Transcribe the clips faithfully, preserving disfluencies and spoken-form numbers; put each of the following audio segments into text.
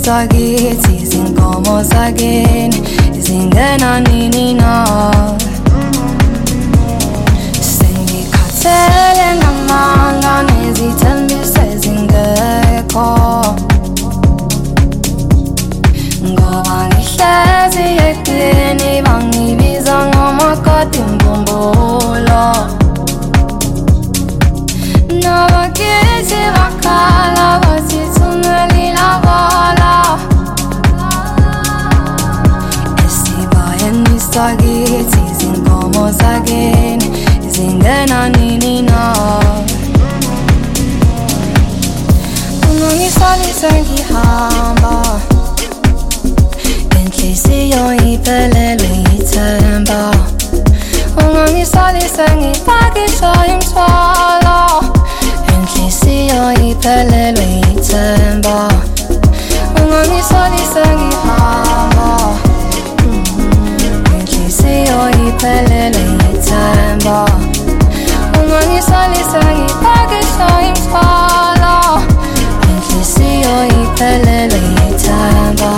sakithi izinkomo sakini izingena nini na. Sengikhathele ngamanga nezithembiso ezingekho, ngoba ngihlezi eqini bangibiza ngomakoti mbumbulu. Nabakithi bakhala bathi thungelile abala, esibayeni sakithi izinkomo sakini izingena nini na. Ungangisalisa ngihamba, inhliziyo iphelelwe yithemba. Ungangisalisa ngipakisha imithwalo, inhliziyo iphelelwe yithemba. Ungangisalisa ngihamba, inhliziyo iphelelwe yithemba. Ungangisalisa ngipakisha imithwalo, inhliziyo iphelelwe yithemba.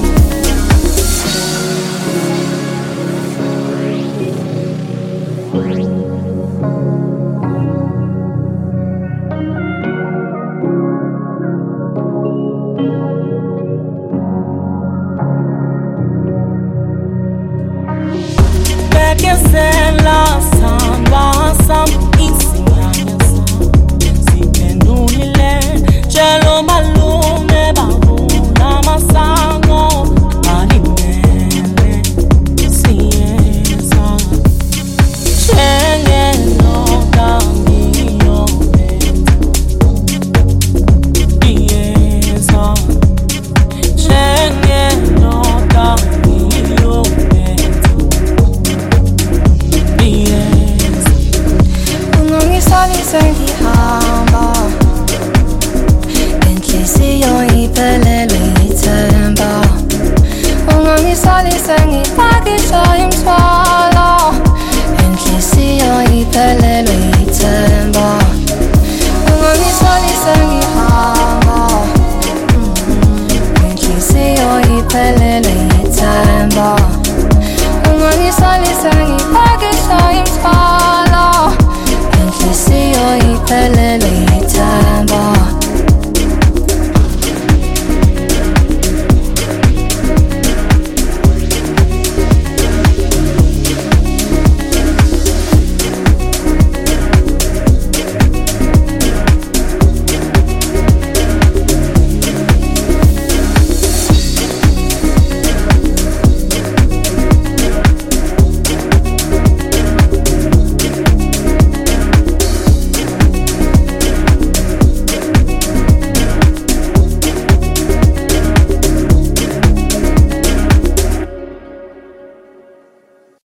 Bekesela samba sam isinyanya sam sipendulile chelo malume babuna masango alimele siyeza chengelo dangiyo siyeza chengelo dangiyo. Ungangisalisa ngihamba, inhliziyo iphelelwe yithemba. Ungangisalisa ngipakisha imithwalo, inhliziyo iphelelwe yithemba. Ungangisalisa ngihamba, inhliziyo iphelelwe yithemba. Ungangisalisa ngipakisha imithwalo, inhliziyo iphelelwe